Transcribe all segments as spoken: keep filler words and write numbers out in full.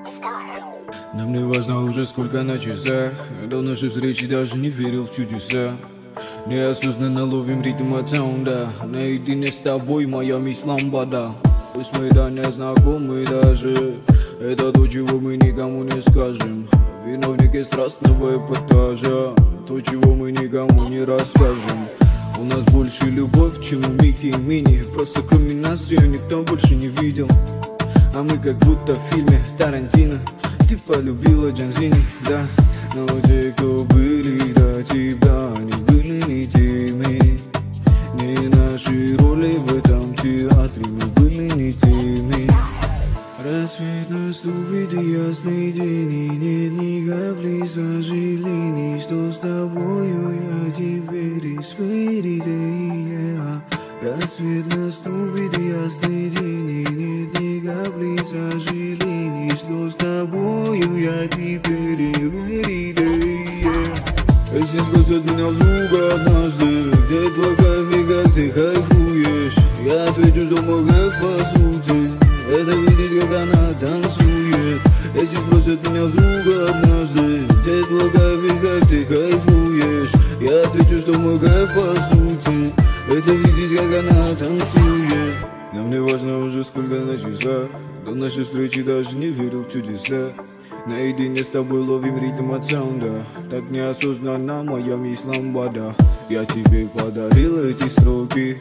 Нам не важно уже сколько на часах. До нашей встречи даже не верил в чудеса. Неосознанно ловим ритм от саунда. Наедине с тобой моя мисс ламбада. Пусть мы да не знакомы даже. Это то, чего мы никому не скажем. Виновники страстного эпатажа. То, чего мы никому не расскажем. У нас больше любовь, чем у Микки и Мини. Просто кроме нас ее никто больше не видел. А мы как будто в фильме Тарантино. Ты полюбила Джанзини, да. Но те, кто были до тебя, не были ни теми. Не наши роли в этом театре, мы были не теми. Рассвет наступит и ясный день, и нет ни капли сожалений, что с тобою я теперь из Феридей. Рассвет наступит и ясный день, и нет ни капли сожалений, что с тобою я теперь из Феридей. Если спросят меня вдруг однажды, где твой кайф и как ты кайфуешь, я отвечу, что мой кайф по сути это видеть, как она танцует. Если спросят меня вдруг однажды, где твой кайф и как ты кайфуешь, я отвечу, что мой кайф по сути это видеть, как она танцует. Нам не важно уже сколько на часах. До нашей встречи даже не верил в чудеса. Наедине с тобой ловим ритм от саунда. Так неосознанно моя мисс ламбада. Я тебе подарил эти строки.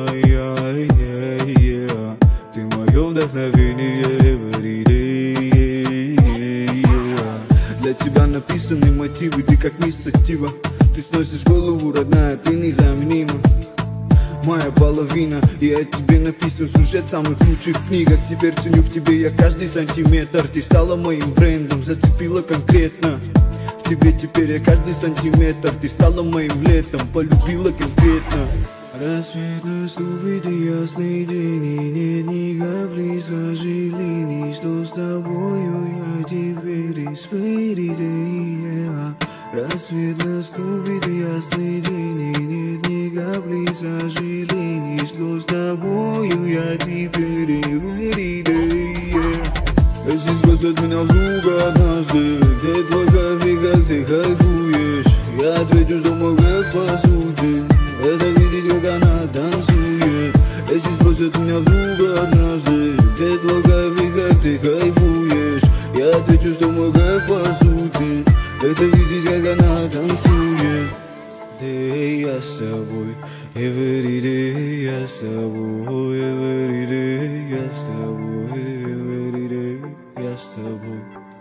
Ай-яй-яй-яй. Ты мое вдохновение every day. Для тебя написаны мотивы, ты как мисс Сатива. Ты сносишь голову, родная, ты незаменима. Моя половина, и о тебе написан сюжет самых лучших книгах. Теперь ценю в тебе я каждый сантиметр. Ты стала моим брендом, зацепила конкретно. В тебе теперь я каждый сантиметр. Ты стала моим летом, полюбила конкретно. Рассвет наступит и ясный день, и нет ни капли сожалений, что с тобою я теперь из Феридей. Рассвет наступит и ясный день, и нет ни капли сожалений, что с тобою я теперь из Феридей. Если спросят меня вдруг однажды, где твой кайф и как ты кайфуешь, я отвечу, что мой кайф по сути это видеть, как она танцует. Если спросят меня вдруг однажды, где твой кайф и как ты кайфуешь, я отвечу, что мой кайф по сути это видеть, как она танцует. Day я с тобой, every day я с тобой, every day я с тобой, every day я с тобой.